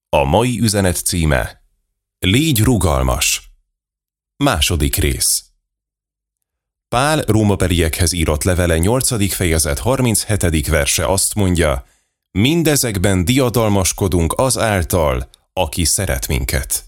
A mai üzenet címe: Légy rugalmas. Második rész. Pál rómabeliekhez írott levele 8. fejezet 37. verse azt mondja: mindezekben diadalmaskodunk az által, aki szeret minket.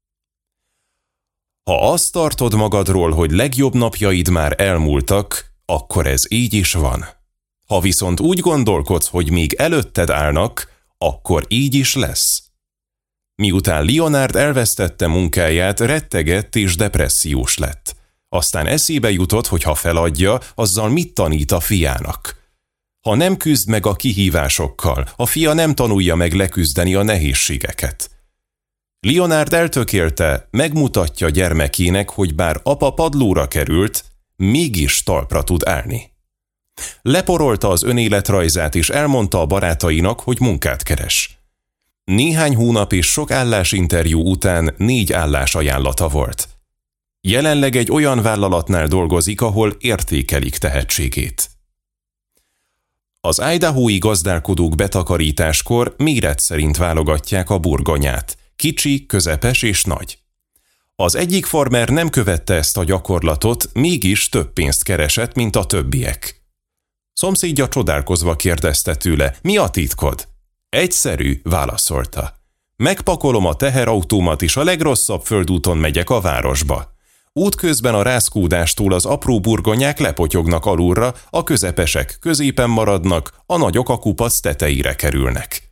Ha azt tartod magadról, hogy legjobb napjaid már elmúltak, akkor ez így is van. Ha viszont úgy gondolkodsz, hogy még előtted állnak, akkor így is lesz. Miután Leonard elvesztette munkáját, rettegett és depressziós lett. Aztán eszébe jutott, hogy ha feladja, azzal mit tanít a fiának. Ha nem küzd meg a kihívásokkal, a fia nem tanulja meg leküzdeni a nehézségeket. Leonard eltökélte, megmutatja gyermekének, hogy bár apa padlóra került, mégis talpra tud állni. Leporolta az önéletrajzát és elmondta a barátainak, hogy munkát keres. Néhány hónap és sok állásinterjú után 4 állásajánlata volt. Jelenleg egy olyan vállalatnál dolgozik, ahol értékelik tehetségét. Az idahói gazdálkodók betakarításkor méret szerint válogatják a burgonyát, kicsi, közepes és nagy. Az egyik farmer nem követte ezt a gyakorlatot, mégis több pénzt keresett, mint a többiek. Szomszédja csodálkozva kérdezte tőle: mi a titkod? Egyszerű, válaszolta. Megpakolom a teherautómat, és a legrosszabb földúton megyek a városba. Útközben a rázkódástól az apró burgonyák lepotyognak alulra, a közepesek középen maradnak, a nagyok a kupac tetejére kerülnek.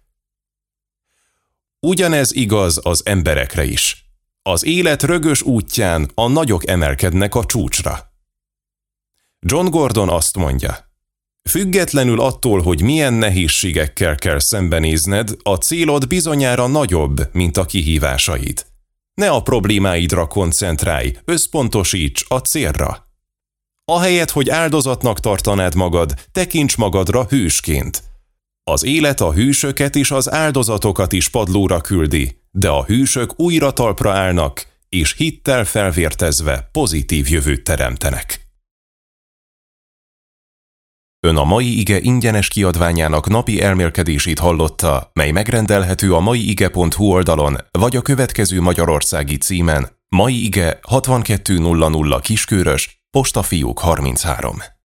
Ugyanez igaz az emberekre is. Az élet rögös útján a nagyok emelkednek a csúcsra. John Gordon azt mondja: függetlenül attól, hogy milyen nehézségekkel kell szembenézned, a célod bizonyára nagyobb, mint a kihívásaid. Ne a problémáidra koncentrálj, összpontosíts a célra. Ahelyett, hogy áldozatnak tartanád magad, tekints magadra hősként. Az élet a hősöket és az áldozatokat is padlóra küldi, de a hősök újra talpra állnak, és hittel felvértezve pozitív jövőt teremtenek. Ön a Mai Ige ingyenes kiadványának napi elmélkedését hallotta, mely megrendelhető a maiige.hu oldalon, vagy a következő magyarországi címen: Mai Ige 6200 Kiskörös, Postafiók 33.